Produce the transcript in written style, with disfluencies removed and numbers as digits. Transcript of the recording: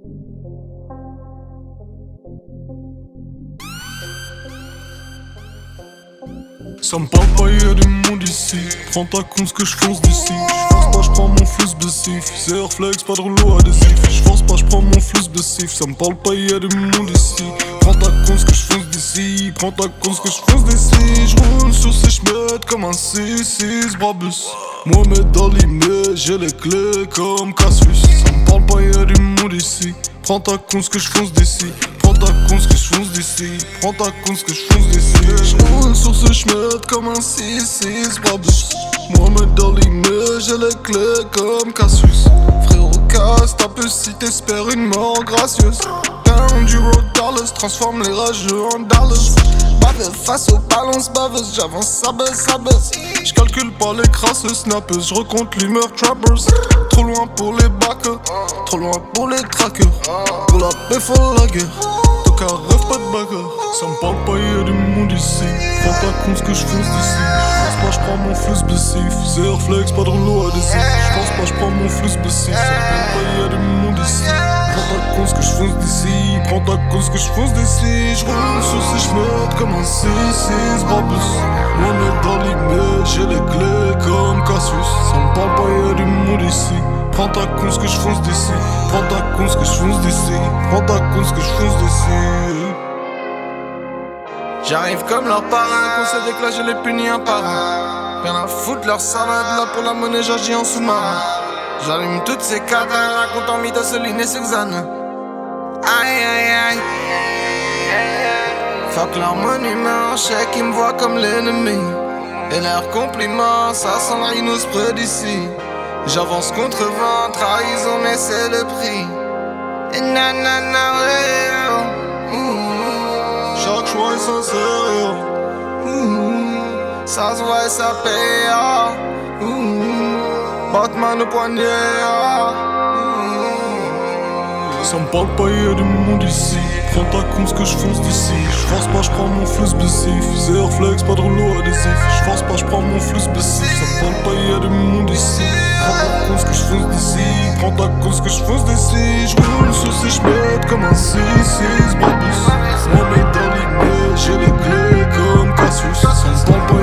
Ça me parle pas, y'a du monde ici. Prends ta con ce que je fonce d'ici. J'force pas, j'prends mon flux blessif. Zéro flex, pas de rouleau adhésif. J'force pas, j'prends mon flux blessif. Ça me parle pas, y'a du monde ici. Prends ta con ce que je fonce d'ici. Prends ta con ce que je fonce d'ici. J'roule sur ces chemins comme un 6-6 Brabus. Mohamed Ali, mais j'ai les clés comme Cassius. Ça me parle pas, y'a du monde ici. Prends ta con ce que je fonce d'ici. Prends ta con ce que je fonce d'ici. Prends ta con ce que je fonce d'ici. J'roule sur ce chemin comme un 6-6 Brabus. Mohamed Ali, mais j'ai les clés comme Cassius. Frérot, casse ta puce si t'espères une mort gracieuse. Down du road Dallas, transforme les rageux en Dallas. Bave face aux balances baveuses, j'avance ça baisse. J'calcule pas les crasses snappers, j'recompte l'humeur trappers. Trop loin pour les backers, trop loin pour les trackers. Pour la paix faut la guerre, tout cas rêve pas de bagarre. Ça me parle pas, y'a du monde ici. Prends ta con ce que je fonce d'ici. J'pense pas, j'prends mon flux blessif. Zéro flex, pas de rouleau adhésif. J'pense pas, j'prends mon flux blessif. Ça me parle pas, y'a du monde ici. Prends ta con ce que je fonce d'ici. Prends ta con ce que je fonce d'ici. J'roule sur ces chemins comme un 6-6 Brabus. Mohamed Ali, mais j'ai les clés comme Cassius. Ça me parle pas, y'a du monde ici. Prends ta con ce que je fonce d'ici. Prends ta con ce que je fonce d'ici. Prends ta con ce que je fonce d'ici. J'arrive comme leur parrain, qu'on se déclare, je les punis un par un. Rien à foutre leur salade, là pour la monnaie j'agis en sous-marin. J'allume toutes ces cadavres, racontant Mythosoline et Suzanne. Aïe aïe aïe. Fuck leur monument, chèque, ils me voient comme l'ennemi. Et leurs compliments, ça sent le rhinocéros près d'ici. J'avance contre vent, trahison, mais c'est le prix. Et nanana, ouais. Chaque choix est sincère, ça se voit et ça paye. Batman au poignet. Ça me parle pas, y'a du monde ici. Prends ta con ce que je fonce d'ici. J'force pas, j'prends mon flux blessif. Zéro flex, pas de rouleau adhésif. J'force pas, j'prends mon flux blessif. Ça me parle pas, y'a du monde ici. Prends ta con ce que je fonce d'ici. Prends ta con ce que je fonce d'ici. J'roule sur ces chemins comme un 6-6 Brabus. Mohamed Ali, mais j'ai les clés comme Cassius. Ça me parle pas,